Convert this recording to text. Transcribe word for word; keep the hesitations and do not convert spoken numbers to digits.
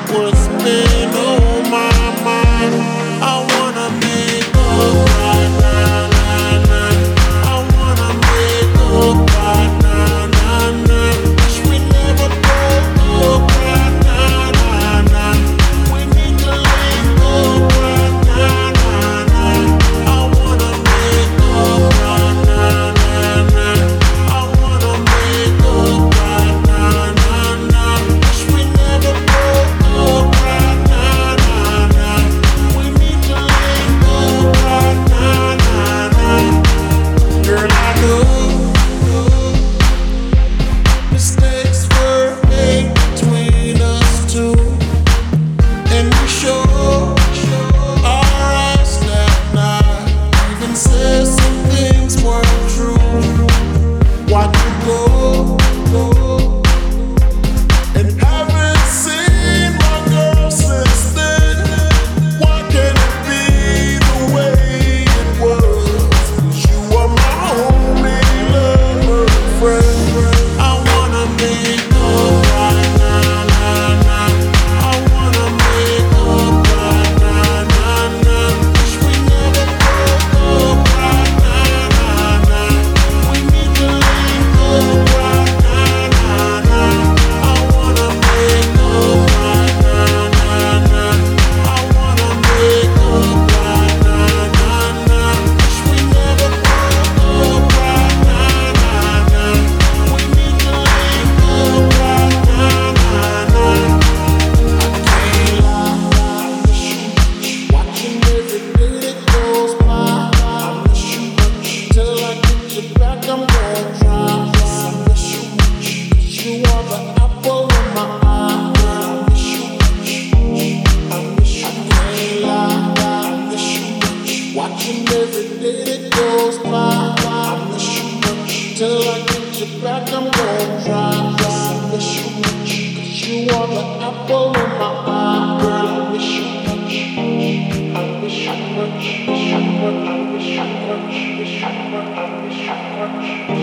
what's been on my mind. I wanna make up right now, nah, nah. I wanna make up right now, nah, nah. Wish we never broke up right now, nah, nah. We need to link up right now, nah, nah. I wanna make up right now, nah, nah. I wanna make up right now, nah, nah. Wish we never broke up right now, nah, nah. We need to link up right now, nah, nah. Girl, I know mistakes were made between us two, and we sure our eyes that night even said some things weren't true. Why'd you go? Go? And haven't seen my girl since then. Why can't it be the way it was? 'Cause you are my only lover and friend. I wanna make up right now, nah, nah. I wanna make up right now, nah, nah. Wish we never broke up right now, nah, nah. We need to link up right now, nah, nah. I wanna make up right now, nah, nah. I wanna make up right now, nah, nah. Wish we never broke up right now, nah, nah. We need to link up right now, nah, nah. I can't lie, I miss you much. Watching every day that goes by, I miss you much. Till I get you back, I'm gonna try. I miss you much, 'cause you are the apple of my eye. I miss you much, I miss you. I can't lie, I miss you much. Watching every day that goes by, I miss you much. Till I get you back, I'm gonna try. I miss you much, 'cause you are the apple of my eye. Girl, I miss you much, I miss you much, I miss you much, I miss you much, I miss you much, I miss you much.